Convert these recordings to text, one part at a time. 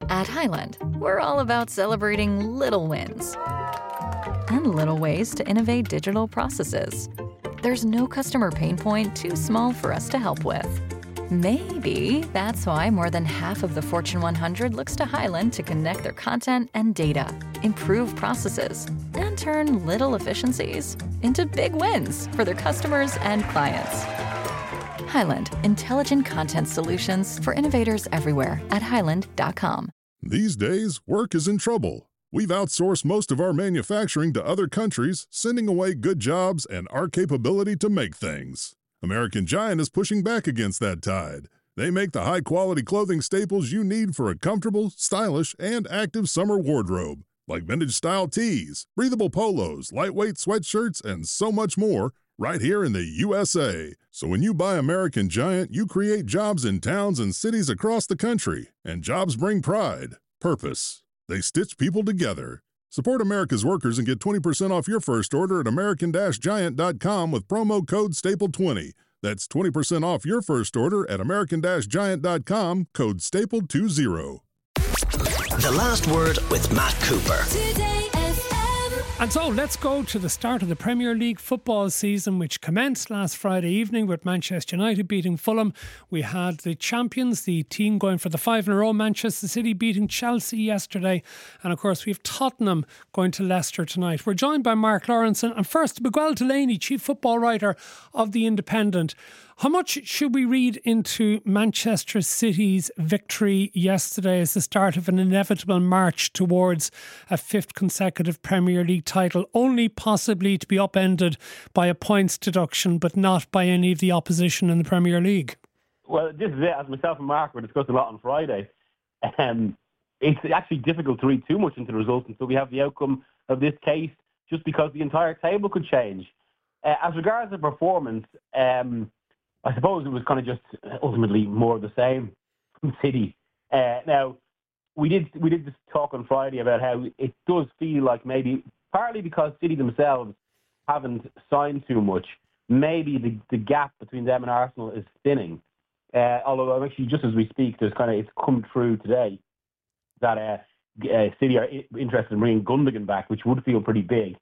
At Highland, we're all about celebrating little wins and little ways to innovate digital processes. There's no customer pain point too small for us to help with. Maybe that's why more than half of the Fortune 100 looks to Highland to connect their content and data, improve processes, and turn little efficiencies into big wins for their customers and clients. Highland, intelligent content solutions for innovators everywhere at highland.com. These days, work is in trouble. We've outsourced most of our manufacturing to other countries, sending away good jobs and our capability to make things. American Giant is pushing back against that tide. They make the high-quality clothing staples you need for a comfortable, stylish, and active summer wardrobe, like vintage-style tees, breathable polos, lightweight sweatshirts, and so much more, right here in the USA. So when you buy American Giant, you create jobs in towns and cities across the country, and jobs bring pride, purpose. They stitch people together. Support America's workers and get 20% off your first order at american-giant.com with promo code STAPLE20. That's 20% off your first order at american-giant.com, code STAPLE20. The Last Word with Matt Cooper. And so let's go to the start of the Premier League football season, which commenced last Friday evening with Manchester United beating Fulham. We had the champions, the team going for the 5 in a row, Manchester City beating Chelsea yesterday. And of course, we have Tottenham going to Leicester tonight. We're joined by Mark Lawrence and first Miguel Delaney, chief football writer of The Independent. How much should we read into Manchester City's victory yesterday as the start of an inevitable march towards a 5th consecutive Premier League title, only possibly to be upended by a points deduction, but not by any of the opposition in the Premier League? Well, this is it. As myself and Mark were discussing a lot on Friday, it's actually difficult to read too much into the results until we have the outcome of this case, just because the entire table could change. As regards the performance, I suppose it was kind of just ultimately more of the same from City. Now, we did just talk on Friday about how it does feel like maybe, partly because City themselves haven't signed too much, maybe the gap between them and Arsenal is thinning. Although actually, just as we speak, it's come through today that City are interested in bringing Gundogan back, which would feel pretty big.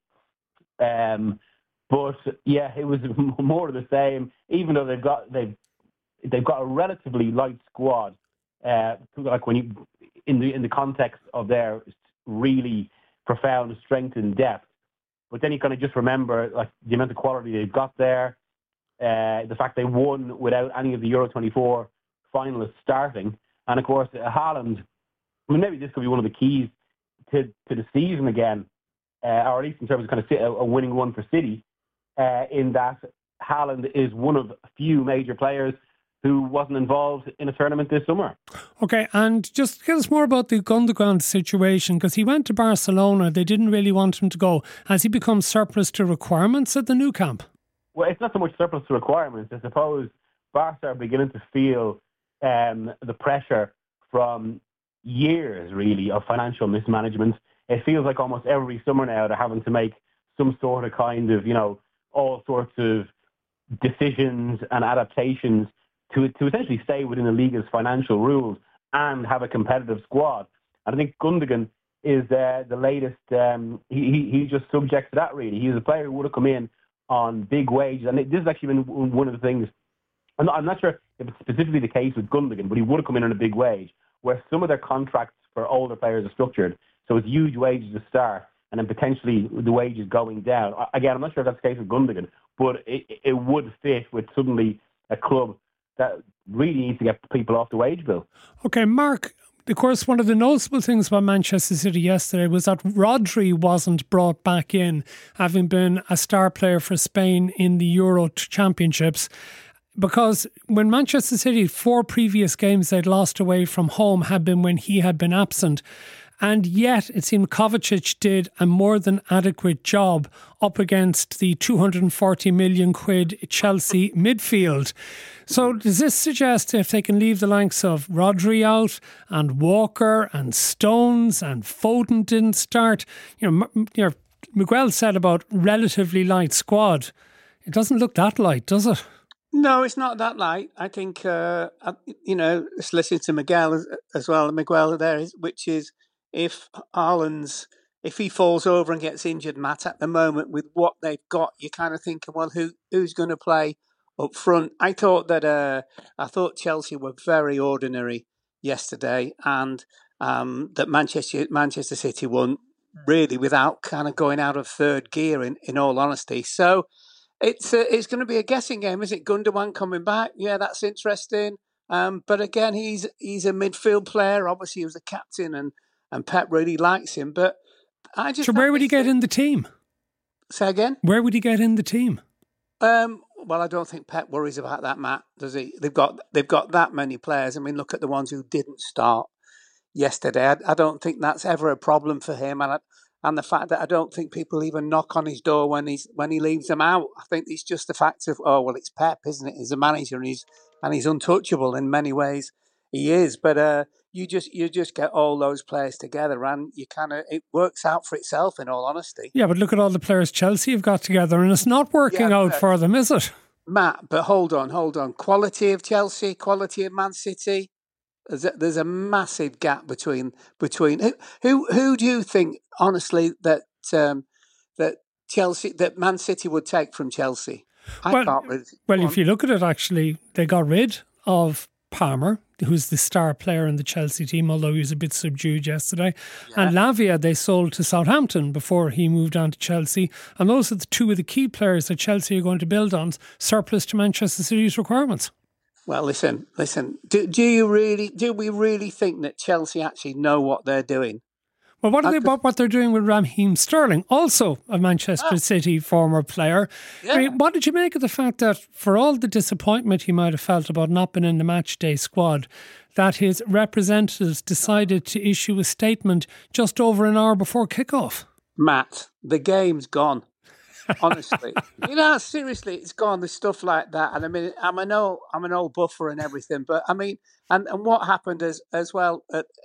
But yeah, it was more of the same. Even though they've got a relatively light squad, like when you in the context of their really profound strength and depth. But then you kind of just remember like the amount of quality they've got there, the fact they won without any of the Euro 24 finalists starting, and of course Haaland. I mean, maybe this could be one of the keys to the season again, or at least in terms of kind of a winning one for City. In that Haaland is one of few major players who wasn't involved in a tournament this summer. Okay, and just tell us more about the Gundogan situation, because he went to Barcelona. They didn't really want him to go. Has he become surplus to requirements at the new camp? Well, it's not so much surplus to requirements. I suppose Barca are beginning to feel the pressure from years, really, of financial mismanagement. It feels like almost every summer now they're having to make some sort of kind of, all sorts of decisions and adaptations to essentially stay within the league's financial rules and have a competitive squad. And I think Gundogan is the latest. He's just subject to that, really. He's a player who would have come in on big wages. And this has actually been one of the things. I'm not sure if it's specifically the case with Gundogan, but he would have come in on a big wage, where some of their contracts for older players are structured. So it's huge wages to start, and then potentially the wages going down. Again, I'm not sure if that's the case with Gundogan, but it would fit with suddenly a club that really needs to get people off the wage bill. Okay, Mark, of course, one of the noticeable things about Manchester City yesterday was that Rodri wasn't brought back in, having been a star player for Spain in the Euro Championships. Because when Manchester City, 4 previous games they'd lost away from home had been when he had been absent. And yet it seemed Kovacic did a more than adequate job up against the 240 million quid Chelsea midfield. So does this suggest if they can leave the likes of Rodri out and Walker and Stones and Foden didn't start, Miguel said about relatively light squad. It doesn't look that light, does it? No, it's not that light. I think, just listening to Miguel as well, Miguel there, which is if he falls over and gets injured, Matt, at the moment with what they've got, you're kind of thinking, well, who's going to play up front? I thought Chelsea were very ordinary yesterday, and that Manchester City won really without kind of going out of third gear. In all honesty, so. It's going to be a guessing game, is it? Gundogan coming back, yeah, that's interesting. But again, he's a midfield player. Obviously, he was the captain, and Pep really likes him. But I just so where would he get in the team? Say again? Where would he get in the team? Well, I don't think Pep worries about that, Matt. Does he? They've got that many players. I mean, look at the ones who didn't start yesterday. I don't think that's ever a problem for him, and the fact that I don't think people even knock on his door when he leaves them out. I think it's just the fact of, it's Pep, isn't it? He's a manager, and he's untouchable in many ways. He is, but you just get all those players together, and it works out for itself. In all honesty, yeah. But look at all the players Chelsea have got together, and it's not working out for them, is it? Matt, but hold on. Quality of Chelsea, quality of Man City. There's a massive gap between who do you think honestly that Man City would take from Chelsea? If you look at it, actually, they got rid of Palmer, who's the star player in the Chelsea team, although he was a bit subdued yesterday. Yeah. And Lavia they sold to Southampton before he moved on to Chelsea. And those are the two of the key players that Chelsea are going to build on, surplus to Manchester City's requirements. Well, listen. Do we really think that Chelsea actually know what they're doing? Well, what they're doing with Raheem Sterling, also a Manchester City former player. Yeah. I mean, what did you make of the fact that for all the disappointment he might have felt about not being in the match day squad, that his representatives decided to issue a statement just over an hour before kickoff? Matt, the game's gone. Honestly, seriously, it's gone. There's stuff like that, and I mean, I'm an old buffer and everything, but I mean, and what happened as well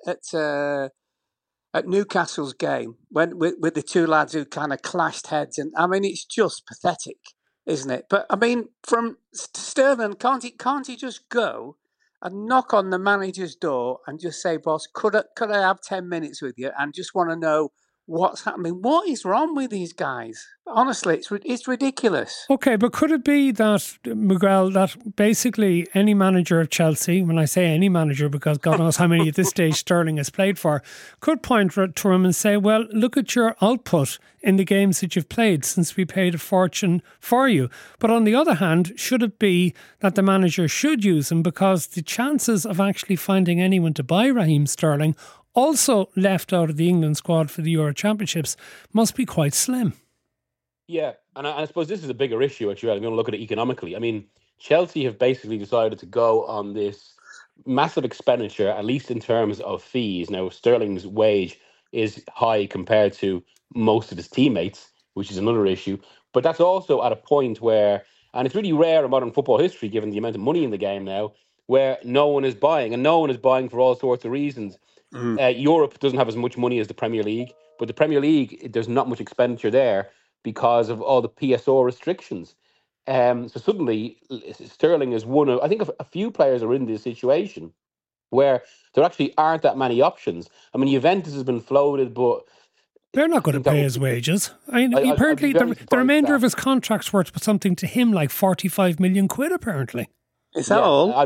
at Newcastle's game when with the two lads who kind of clashed heads, and I mean, it's just pathetic, isn't it? But I mean, from Sterling, can't he just go and knock on the manager's door and just say, "Boss, could I have 10 minutes with you?" and just want to know what's happening. What is wrong with these guys? Honestly, it's ridiculous. Okay, but could it be that, Miguel, that basically any manager of Chelsea, when I say any manager, because God knows how many at this stage Sterling has played for, could point to him and say, well, look at your output in the games that you've played since we paid a fortune for you. But on the other hand, should it be that the manager should use him because the chances of actually finding anyone to buy Raheem Sterling, also left out of the England squad for the Euro Championships, must be quite slim. Yeah, and I suppose this is a bigger issue, actually. I'm going to look at it economically. I mean, Chelsea have basically decided to go on this massive expenditure, at least in terms of fees. Now, Sterling's wage is high compared to most of his teammates, which is another issue. But that's also at a point where, and it's really rare in modern football history, given the amount of money in the game now, where no one is buying, and no one is buying for all sorts of reasons. Europe doesn't have as much money as the Premier League, but the Premier League, there's not much expenditure there because of all the PSO restrictions. So suddenly, Sterling is one of, I think a few players are in this situation where there actually aren't that many options. I mean, Juventus has been floated, but they're not going to pay his wages. I mean, apparently the remainder of his contract's worth something to him like 45 million quid, apparently. Is that all?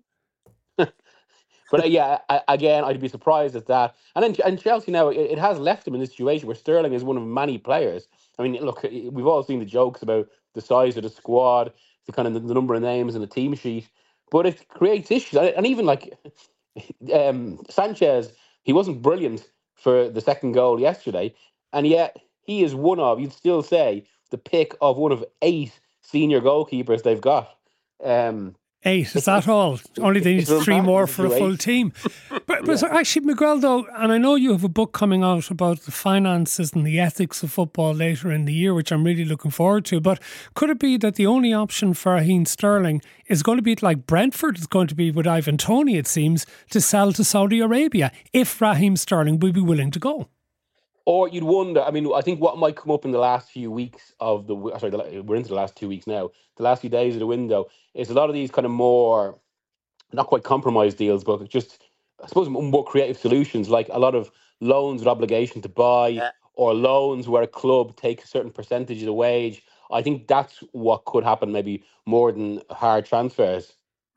But again, I'd be surprised at that. And Chelsea now, it has left them in this situation where Sterling is one of many players. I mean, look, we've all seen the jokes about the size of the squad, the kind of the number of names in the team sheet, but it creates issues. And even like Sanchez, he wasn't brilliant for the second goal yesterday, and yet he is one of, you'd still say, the pick of one of 8 senior goalkeepers they've got. 8, is that all? Only they need 3 more for a full team. But actually, Miguel, though, and I know you have a book coming out about the finances and the ethics of football later in the year, which I'm really looking forward to, but could it be that the only option for Raheem Sterling is going to be like Brentford is going to be with Ivan Toney, it seems, to sell to Saudi Arabia, if Raheem Sterling will be willing to go? Or you'd wonder. I mean, I think what might come up in the last few weeks of we're into the last 2 weeks now. The last few days of the window is a lot of these kind of more, not quite compromise deals, but just, I suppose, more creative solutions, like a lot of loans with obligation to buy, Yeah. or loans where a club takes a certain percentage of the wage. I think that's what could happen, maybe more than hard transfers.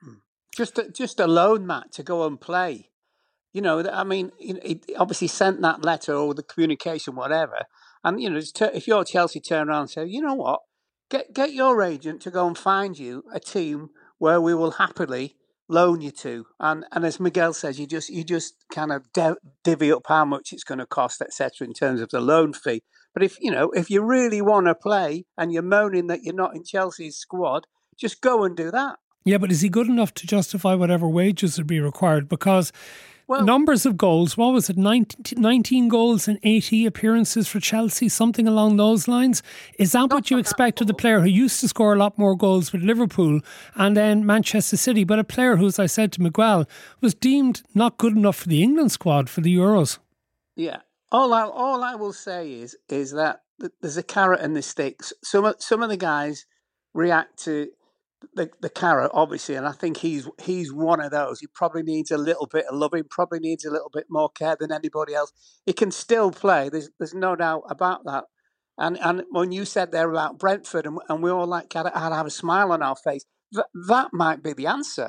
Just a loan, Matt, to go and play. I mean, he obviously sent that letter or the communication, whatever. And, if you're Chelsea, turn around and say, you know what, get your agent to go and find you a team where we will happily loan you to. And as Miguel says, you just kind of divvy up how much it's going to cost, etc., in terms of the loan fee. But if you really want to play and you're moaning that you're not in Chelsea's squad, just go and do that. Yeah, but is he good enough to justify whatever wages would be required? Because numbers of goals, what was it, 19 goals and 80 appearances for Chelsea, something along those lines? Is that what you expect of the player who used to score a lot more goals with Liverpool and then Manchester City, but a player who, as I said to Miguel, was deemed not good enough for the England squad for the Euros? Yeah. All I will say is that there's a carrot and the sticks. Some of the guys react to the carrot, obviously, and I think he's one of those. He probably needs a little bit of loving, probably needs a little bit more care than anybody else. He can still play. There's no doubt about that. And when you said there about Brentford, and we all had to have a smile on our face, that might be the answer.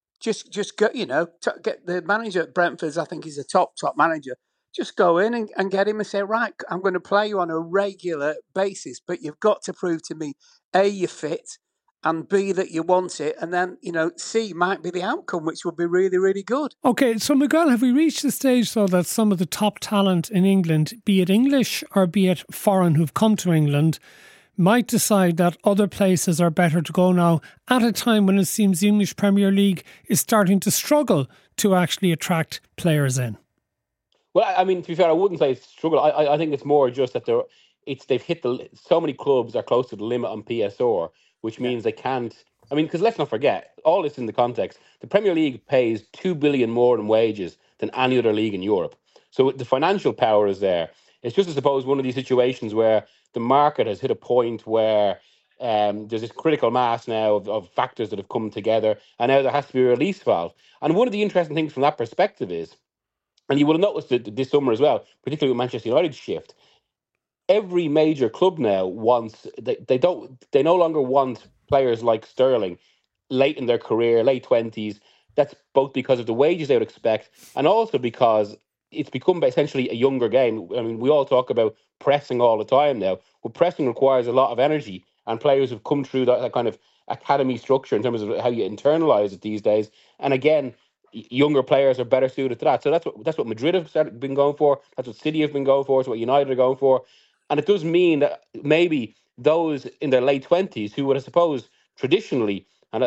Just go, get the manager at Brentford. I think he's a top manager. Just go in and get him and say, right, I'm going to play you on a regular basis, but you've got to prove to me, A, you're fit, and B, that you want it, and then, C might be the outcome, which would be really, really good. Okay, so Miguel, have we reached the stage, though, that some of the top talent in England, be it English or be it foreign who've come to England, might decide that other places are better to go now at a time when it seems the English Premier League is starting to struggle to actually attract players in? Well, I mean, to be fair, I wouldn't say it's struggle. I think it's more just that they've hit so many clubs are close to the limit on PSR, which means they can't. I mean, because let's not forget, all this in the context, the Premier League pays $2 billion more in wages than any other league in Europe. So the financial power is there. It's just, I suppose, one of these situations where the market has hit a point where there's this critical mass now of factors that have come together, and now there has to be a release valve. And one of the interesting things from that perspective is, and you will have noticed it this summer as well, particularly with Manchester United's shift, every major club now wants, they no longer want players like Sterling late in their career, late 20s. That's both because of the wages they would expect and also because it's become essentially a younger game. I mean, we all talk about pressing all the time now. Well, pressing requires a lot of energy, and players have come through that kind of academy structure in terms of how you internalize it these days. And again, younger players are better suited to that. So that's what Madrid have been going for. That's what City have been going for. It's what United are going for. And it does mean that maybe those in their late 20s who would, I suppose, traditionally, and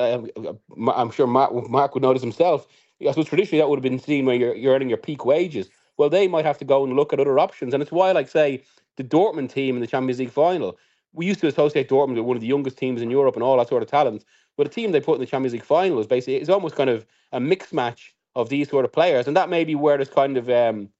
I'm sure Mark would notice himself, I suppose traditionally that would have been seen where you're earning your peak wages. Well, they might have to go and look at other options. And it's why, like, say, the Dortmund team in the Champions League final, we used to associate Dortmund with one of the youngest teams in Europe and all that sort of talent. But the team they put in the Champions League final is almost kind of a mixed match of these sort of players. And that may be where there's kind of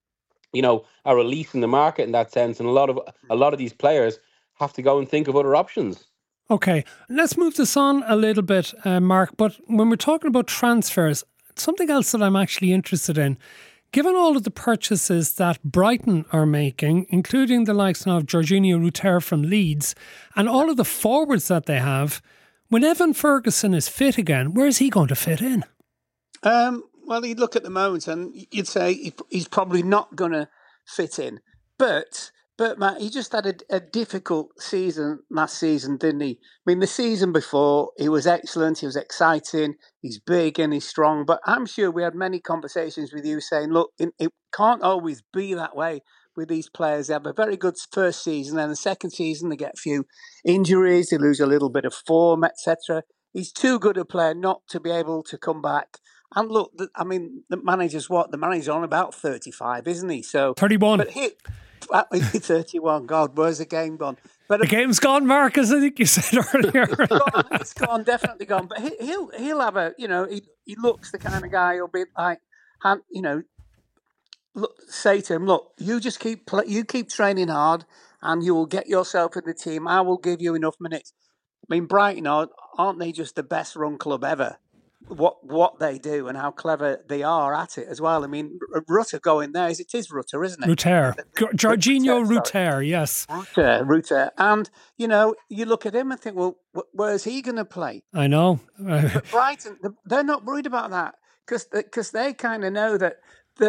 a release in the market in that sense, and a lot of these players have to go and think of other options. Okay, let's move this on a little bit, Mark. But when we're talking about transfers, something else that I'm actually interested in, given all of the purchases that Brighton are making, including the likes of Jorginho Rutter from Leeds, and all of the forwards that they have, when Evan Ferguson is fit again, where is he going to fit in? Well, you'd look at the moment and you'd say he's probably not going to fit in. But Matt, he just had a difficult season last season, didn't he? I mean, the season before, he was excellent, he was exciting, he's big and he's strong. But I'm sure we had many conversations with you saying, look, it can't always be that way with these players. They have a very good first season, and the second season they get a few injuries, they lose a little bit of form, etc. He's too good a player not to be able to come back. And look, the manager's what? The manager's on about 35, isn't he? So 31. But 31, God, where's the game gone? But the game's gone, Marcus, I think you said earlier. It's gone, definitely gone. But he'll have he looks the kind of guy who'll be like, say to him, look, you just keep training hard, and you will get yourself in the team. I will give you enough minutes. I mean, Brighton aren't they just the best run club ever? What they do and how clever they are at it as well. I mean, Rutter going there, it is Rutter, isn't it? Rutter. Jorginho Rutter, yes. Rutter. And, you look at him and think, well, where's he going to play? I know. But Brighton, they're not worried about that because they kind of know that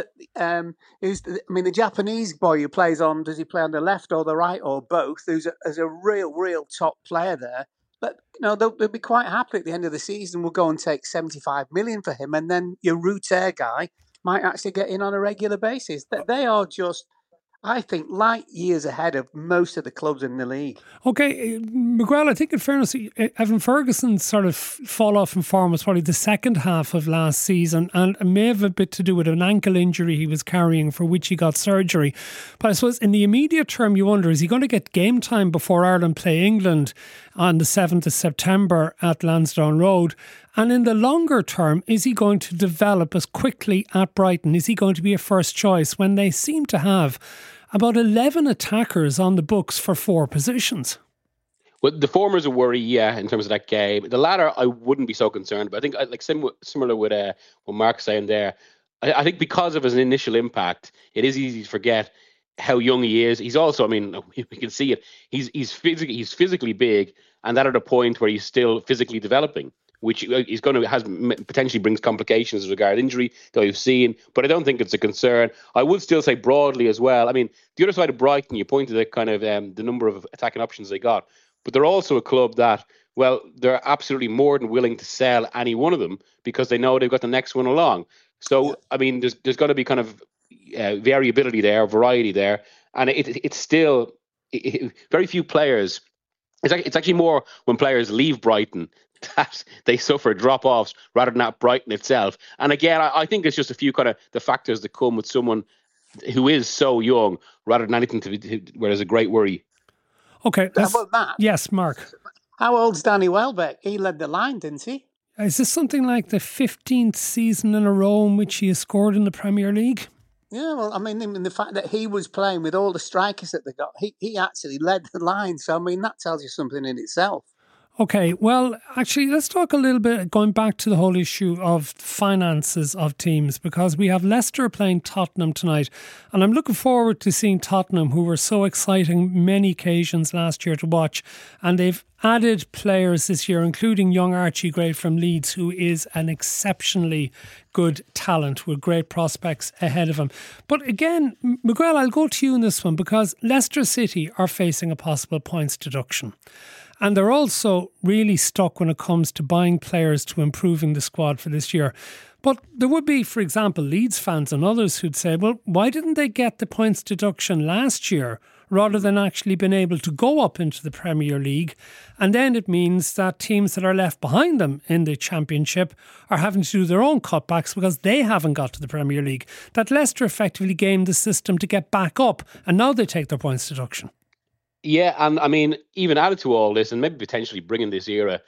the Japanese boy who plays on, does he play on the left or the right or both, who's a real top player there. But, they'll be quite happy at the end of the season. We'll go and take 75 million for him. And then your Rutter guy might actually get in on a regular basis. They are just, I think, light years ahead of most of the clubs in the league. Okay, Miguel, I think in fairness, Evan Ferguson's sort of fall off in form was probably the second half of last season, and it may have a bit to do with an ankle injury he was carrying for which he got surgery. But I suppose in the immediate term, you wonder, is he going to get game time before Ireland play England on the 7th of September at Lansdowne Road? And in the longer term, is he going to develop as quickly at Brighton? Is he going to be a first choice when they seem to have about 11 attackers on the books for 4 positions? Well, the former is a worry, yeah, in terms of that game. The latter, I wouldn't be so concerned. But I think, like similar with what Mark's saying there, I think because of his initial impact, it is easy to forget how young he is. He's also, I mean, we can see it. He's physically big, and that at a point where he's still physically developing, which is going to potentially brings complications as regard injury that we've seen. But I don't think it's a concern. I would still say broadly as well. I mean, the other side of Brighton, you pointed at kind of the number of attacking options they got, but they're also a club that, well, they're absolutely more than willing to sell any one of them because they know they've got the next one along. So, I mean, there's got to be kind of variability there, variety there, and it's still very few players. It's actually more when players leave Brighton that they suffer drop-offs rather than at Brighton itself. And again, I think it's just a few kind of the factors that come with someone who is so young rather than anything where there's a great worry. Okay. How about that? Yes, Mark. How old's Danny Welbeck? He led the line, didn't he? Is this something like the 15th season in a row in which he has scored in the Premier League? Yeah, well, I mean, in the fact that he was playing with all the strikers that they got, he actually led the line. So, I mean, that tells you something in itself. Okay, well, actually, let's talk a little bit, going back to the whole issue of finances of teams, because we have Leicester playing Tottenham tonight. And I'm looking forward to seeing Tottenham, who were so exciting many occasions last year to watch. And they've added players this year, including young Archie Gray from Leeds, who is an exceptionally good talent with great prospects ahead of him. But again, Miguel, I'll go to you in this one, because Leicester City are facing a possible points deduction. And they're also really stuck when it comes to buying players to improving the squad for this year. But there would be, for example, Leeds fans and others who'd say, well, why didn't they get the points deduction last year rather than actually being able to go up into the Premier League? And then it means that teams that are left behind them in the Championship are having to do their own cutbacks because they haven't got to the Premier League. That Leicester effectively gamed the system to get back up, and now they take their points deduction. Yeah, and I mean, even added to all this, and maybe potentially bringing this era,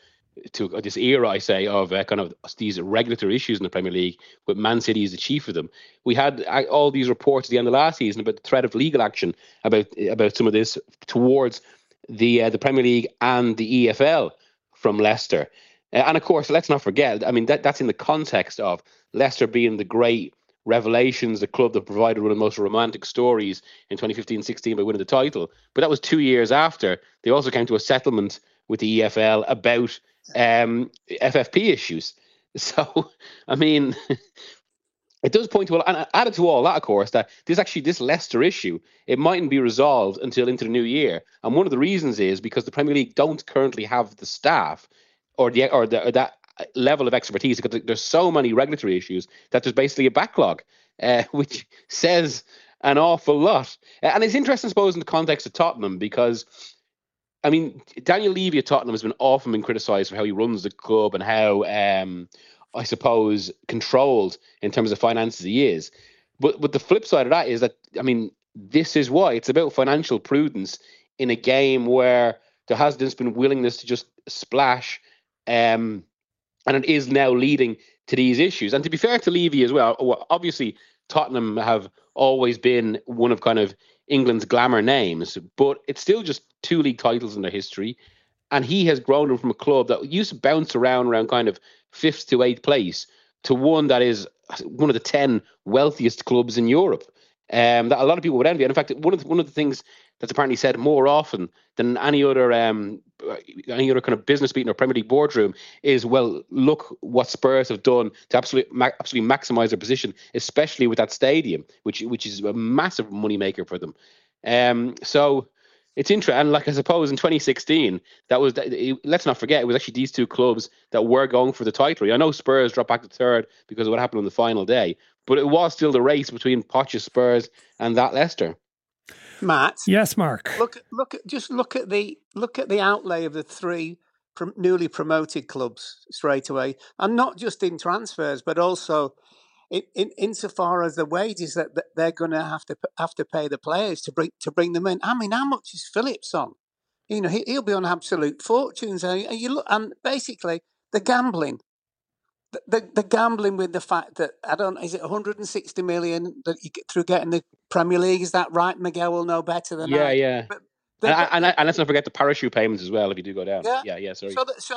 I say, of kind of these regulatory issues in the Premier League, with Man City as the chief of them. We had all these reports at the end of last season about the threat of legal action about some of this towards the Premier League and the EFL from Leicester. And of course, let's not forget, I mean, that's in the context of Leicester being the great revelations, the club that provided one of the most romantic stories in 2015-16 by winning the title. But that was 2 years after. They also came to a settlement with the EFL about FFP issues. So, I mean, it does point to, and added to all that, of course, that this Leicester issue, it mightn't be resolved until into the new year. And one of the reasons is because the Premier League don't currently have the staff or that level of expertise, because there's so many regulatory issues that there's basically a backlog, which says an awful lot. And it's interesting, I suppose, in the context of Tottenham, because, I mean, Daniel Levy at Tottenham has often been criticised for how he runs the club and how, I suppose, controlled in terms of finances he is. But the flip side of that is that, I mean, this is why it's about financial prudence in a game where there has just been willingness to just splash, and it is now leading to these issues. And to be fair to Levy as well, obviously Tottenham have always been one of kind of England's glamour names, but it's still just 2 league titles in their history. And he has grown them from a club that used to bounce around kind of 5th to 8th place to one that is one of the 10 wealthiest clubs in Europe. That a lot of people would envy. And in fact, one of the things that's apparently said more often than any other kind of business meeting or Premier League boardroom is, well, look what Spurs have done to absolutely maximise their position, especially with that stadium, which is a massive moneymaker for them. So it's interesting. And like, I suppose in 2016, let's not forget, it was actually these 2 clubs that were going for the title. I know Spurs dropped back to 3rd because of what happened on the final day, but it was still the race between Poch's Spurs and that Leicester. Matt. Yes, Mark. Look at the outlay of the 3 newly promoted clubs straight away, and not just in transfers, but also insofar as the wages that they're going to have to pay the players to bring them in. I mean, how much is Phillips on? You know, he'll be on absolute fortunes. And you look, and basically the gambling. The gambling with the fact that, is it 160 million that you get through getting the Premier League? Is that right? Miguel will know better than I. Yeah. And let's not forget the parachute payments as well if you do go down. Yeah. Sorry.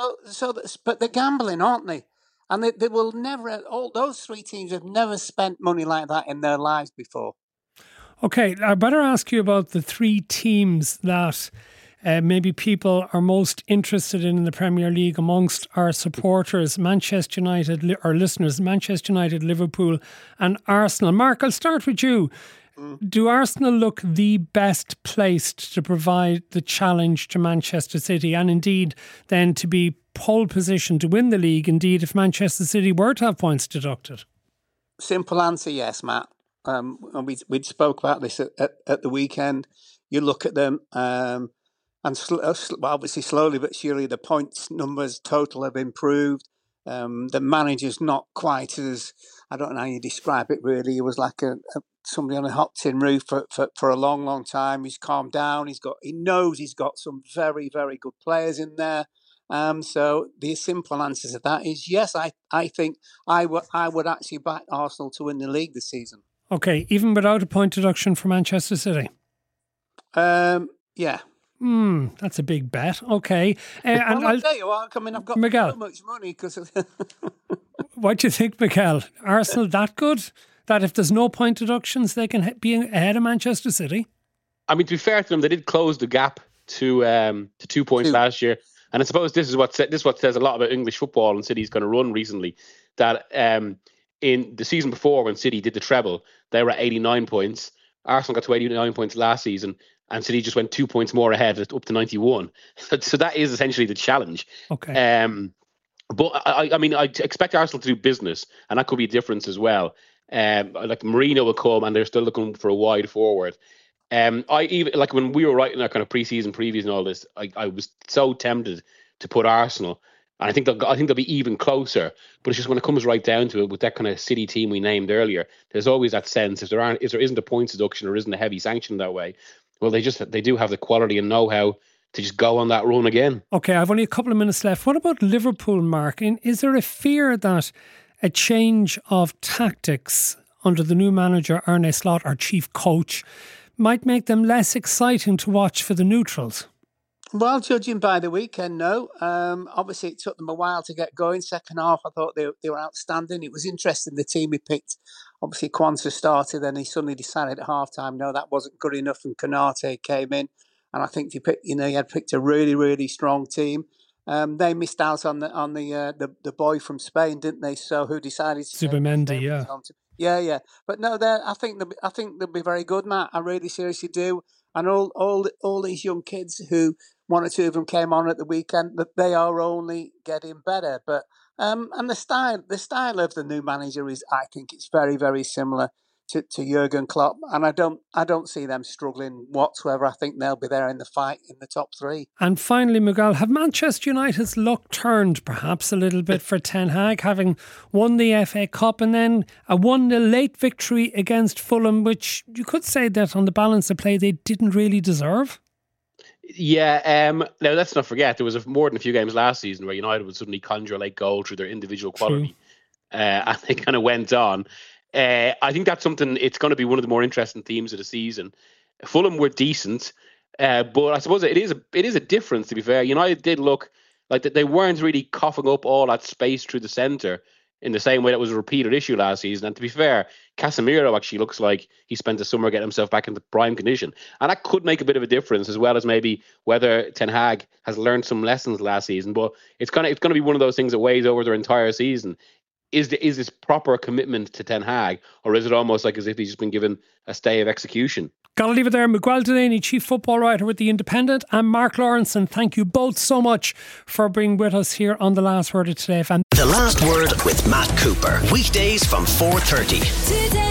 But they're gambling, aren't they? And they will never. All those 3 teams have never spent money like that in their lives before. Okay, I better ask you about the 3 teams that maybe people are most interested in the Premier League amongst our supporters, Manchester United, our listeners, Manchester United, Liverpool and Arsenal. Mark, I'll start with you. Do Arsenal look the best placed to provide the challenge to Manchester City, and indeed then to be pole position to win the league, indeed, if Manchester City were to have points deducted? Simple answer, yes, Matt. And we spoke about this at the weekend. You look at them, and obviously slowly but surely the points numbers total have improved. The manager's not quite as, I don't know how you describe it really. He was like somebody on a hot tin roof for a long, long time. He's calmed down. He knows he's got some very, very good players in there. So the simple answer to that is yes. I think I would actually back Arsenal to win the league this season. Okay, even without a point deduction for Manchester City. Yeah. That's a big bet. Okay. I'll tell you what, I've got Miguel, so much money because. What do you think, Miguel? Arsenal that good that if there's no point deductions, they can be ahead of Manchester City? I mean, to be fair to them, they did close the gap to 2 points last year, and I suppose this is what says a lot about English football and City's going to run recently. That in the season before, when City did the treble, they were at 89 points. Arsenal got to 89 points last season, and City just went 2 points more ahead, up to 91. So that is essentially the challenge. Okay. But I mean, I expect Arsenal to do business, and that could be a difference as well. Like Mourinho will come, and they're still looking for a wide forward. I even like when we were writing our kind of pre-season previews and all this, I was so tempted to put Arsenal, and I think they'll be even closer. But it's just when it comes right down to it, with that kind of City team we named earlier, there's always that sense if there isn't a points deduction or isn't a heavy sanction that way, well, they do have the quality and know-how to just go on that run again. Okay, I've only a couple of minutes left. What about Liverpool, Mark? Is there a fear that a change of tactics under the new manager, Arne Slot, our chief coach, might make them less exciting to watch for the neutrals? Well, judging by the weekend, no. Obviously, it took them a while to get going. Second half, I thought they were outstanding. It was interesting, the team he picked. Obviously, Kwanzaa started, then he suddenly decided at half-time, no, that wasn't good enough, and Konate came in. And I think he had picked a really, really strong team. They missed out on the boy from Spain, didn't they? So who decided to Zubimendi, yeah. Yeah. But no, I think they'll be very good, Matt. I really seriously do. And all these young kids who, one or two of them came on at the weekend, that they are only getting better. But and the style of the new manager is, I think, it's very, very similar to Jurgen Klopp, and I don't see them struggling whatsoever. I think they'll be there in the fight in the top three. And finally, Miguel, have Manchester United's luck turned perhaps a little bit for Ten Hag, having won the FA Cup and then a 1-0 late victory against Fulham, which you could say that on the balance of play they didn't really deserve? Yeah, now let's not forget there was more than a few games last season where United would suddenly conjure a late goal through their individual quality, and they kind of went on. I think that's something. It's going to be one of the more interesting themes of the season. Fulham were decent, but I suppose it is a difference. To be fair, United did look like that they weren't really coughing up all that space through the centre in the same way that was a repeated issue last season. And to be fair, Casemiro actually looks like he spent the summer getting himself back into prime condition. And that could make a bit of a difference, as well as maybe whether Ten Hag has learned some lessons last season. But it's going to be one of those things that weighs over their entire season. Is this proper commitment to Ten Hag, or is it almost like as if he's just been given a stay of execution? Gotta leave it there. Miguel Delaney, Chief Football Writer with The Independent, and Mark Lawrenson, thank you both so much for being with us here on The Last Word of Today. The Last Word with Matt Cooper. Weekdays from 4:30.